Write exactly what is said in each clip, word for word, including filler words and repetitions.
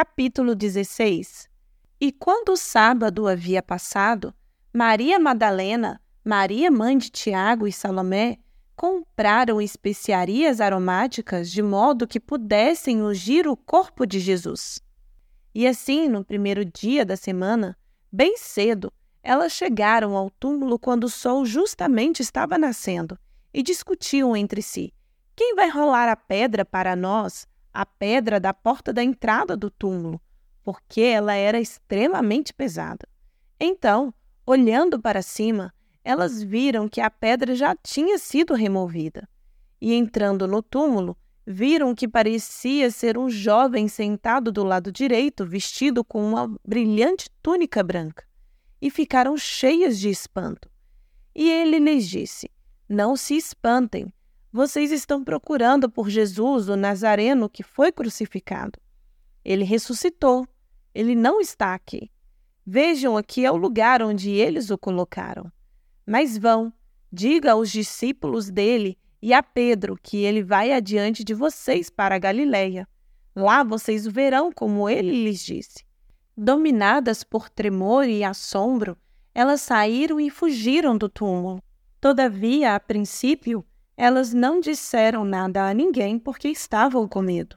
Capítulo dezesseis. E quando o sábado havia passado, Maria Madalena, Maria mãe de Tiago e Salomé, compraram especiarias aromáticas de modo que pudessem ungir o corpo de Jesus. E assim, no primeiro dia da semana, bem cedo, elas chegaram ao túmulo quando o sol justamente estava nascendo e discutiam entre si: quem vai rolar a pedra para nós, a pedra da porta da entrada do túmulo, porque ela era extremamente pesada. Então, olhando para cima, elas viram que a pedra já tinha sido removida. E entrando no túmulo, viram que parecia ser um jovem sentado do lado direito, vestido com uma brilhante túnica branca. E ficaram cheias de espanto. E ele lhes disse: não se espantem, vocês estão procurando por Jesus, o Nazareno, que foi crucificado. Ele ressuscitou, ele não está aqui. Vejam, aqui é o lugar onde eles o colocaram. Mas vão, diga aos discípulos dele e a Pedro que ele vai adiante de vocês para a Galileia. Lá vocês o verão como ele lhes disse. Dominadas por tremor e assombro, elas saíram e fugiram do túmulo. Todavia, a princípio, elas não disseram nada a ninguém porque estavam com medo.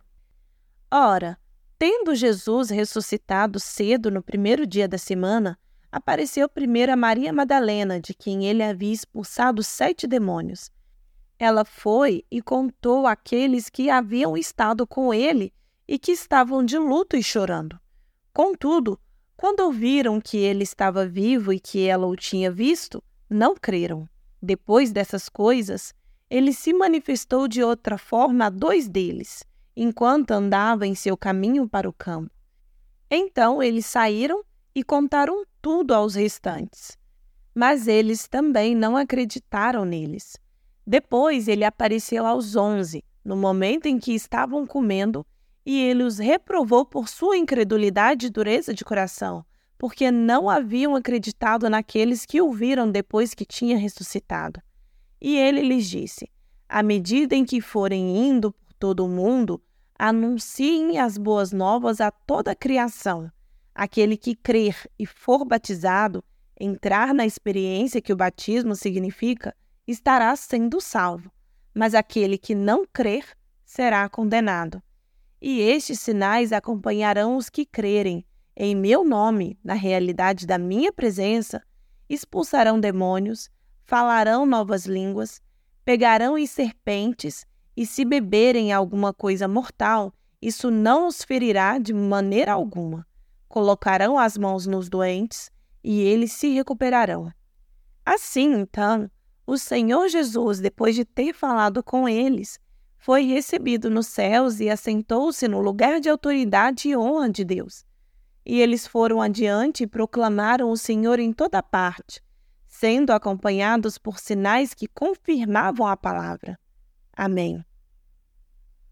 Ora, tendo Jesus ressuscitado cedo no primeiro dia da semana, apareceu primeiro a Maria Madalena, de quem ele havia expulsado sete demônios. Ela foi e contou àqueles que haviam estado com ele e que estavam de luto e chorando. Contudo, quando ouviram que ele estava vivo e que ela o tinha visto, não creram. Depois dessas coisas, ele se manifestou de outra forma a dois deles, enquanto andava em seu caminho para o campo. Então eles saíram e contaram tudo aos restantes. Mas eles também não acreditaram neles. Depois ele apareceu aos onze, no momento em que estavam comendo, e ele os reprovou por sua incredulidade e dureza de coração, porque não haviam acreditado naqueles que o viram depois que tinha ressuscitado. E ele lhes disse: à medida em que forem indo por todo o mundo, anunciem as boas novas a toda a criação. Aquele que crer e for batizado, entrar na experiência que o batismo significa, estará sendo salvo, mas aquele que não crer será condenado. E estes sinais acompanharão os que crerem. Em meu nome, na realidade da minha presença, expulsarão demônios, falarão novas línguas, pegarão em serpentes, e se beberem alguma coisa mortal, isso não os ferirá de maneira alguma. Colocarão as mãos nos doentes, e eles se recuperarão. Assim, então, o Senhor Jesus, depois de ter falado com eles, foi recebido nos céus e assentou-se no lugar de autoridade e honra de Deus. E eles foram adiante e proclamaram o Senhor em toda parte, sendo acompanhados por sinais que confirmavam a palavra. Amém.